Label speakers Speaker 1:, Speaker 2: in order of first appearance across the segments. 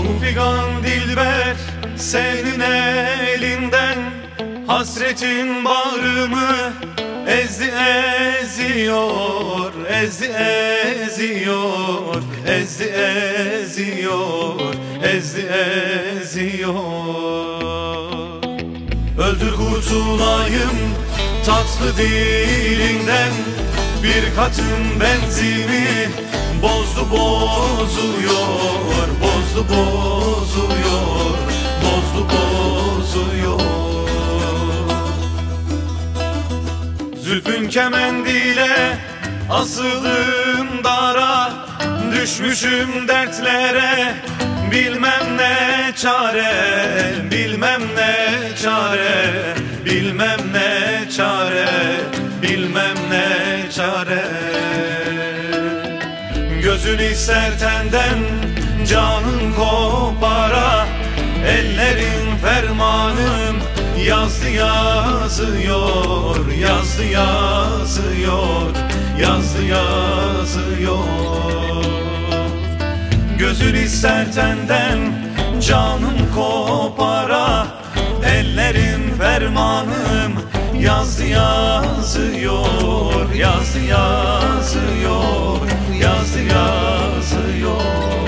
Speaker 1: Figan dilber senin elinden, hasretin bağrımı ezdi eziyor, ezdi eziyor, ezdi eziyor, ezdi eziyor. Öldür kurtulayım tatlı dilinden, bir katın benzimi bozdu bozuyor, bozdu bozuyor, bozdu bozuyor. Zülfün kemendile asılım dara, düşmüşüm dertlere, bilmem ne çare, bilmem ne çare, bilmem ne çare, bilmem ne çare. Gözün ister tenden, canın kopara, ellerin fermanım yazdı yazıyor, yazdı yazıyor, yazdı yazıyor. Gözün ister tenden, canım kopara, ellerin fermanım yazdı yazıyor, yazdı yazıyor, yazdı yazıyor.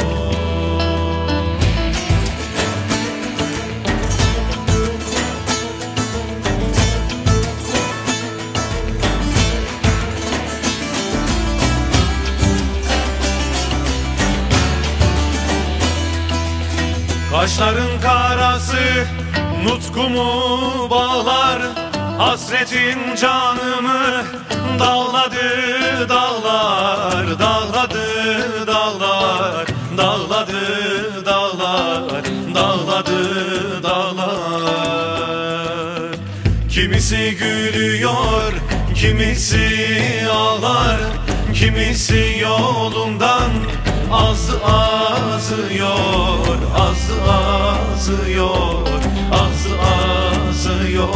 Speaker 1: Kaşların karası nutkumu bağlar, hasretin canımı dağladı dağlar, dağladı dağlar, dağladı dağlar, dağladı dağlar. Kimisi gülüyor, kimisi ağlar, kimisi yolundan azı azıyor, azı azıyor, azı azıyor.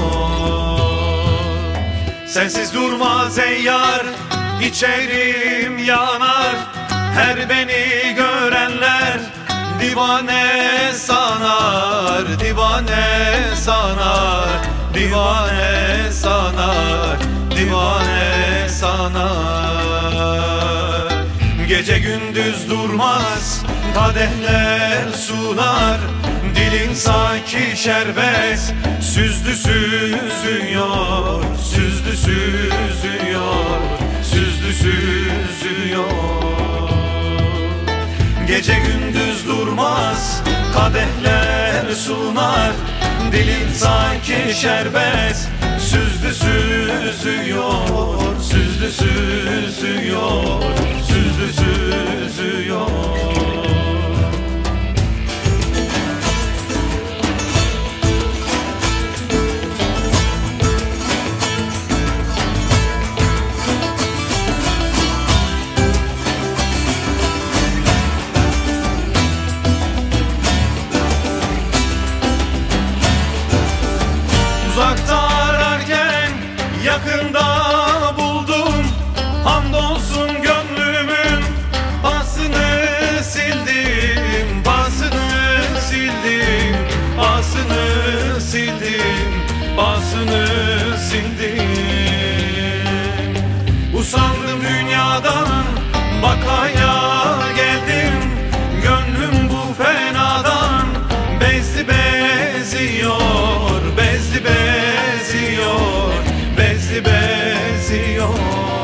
Speaker 1: Sensiz durmaz ey yar, içerim yanar, her beni görenler divane sanar, divane sanar, divane sanar, divane sanar. Gece gündüz durmaz kadehler sular, dilin sanki şerbet süzdü süzüyor, süzdü süzüyor, süzdü süzüyor. Gece gündüz durmaz kadehler sunar, dilin sanki şerbet süzdü süzüyor, süzdü süzüyor, süzdü süzüyor. Uzakta ararken yakında buldum, hamdolsun gönlümün pasını sildim, pasını sildim, pasını sildim, pasını sildim. Usandım dünyadan, bakaya geldim, gönlüm bu fenadan bezdi beziyor, bezdi beziyor, bezdi beziyor.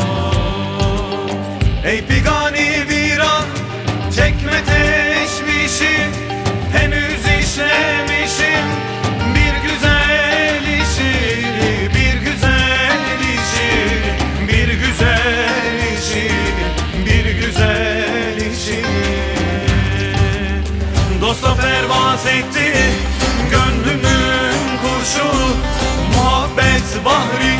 Speaker 1: Ey figani viran, çekme teşvişi, henüz işlemişim bir güzel işi, bir güzel işi, bir güzel işi, bir güzel işi. Dosta pervaz etti gönlümün kurşu, muhabbet bahri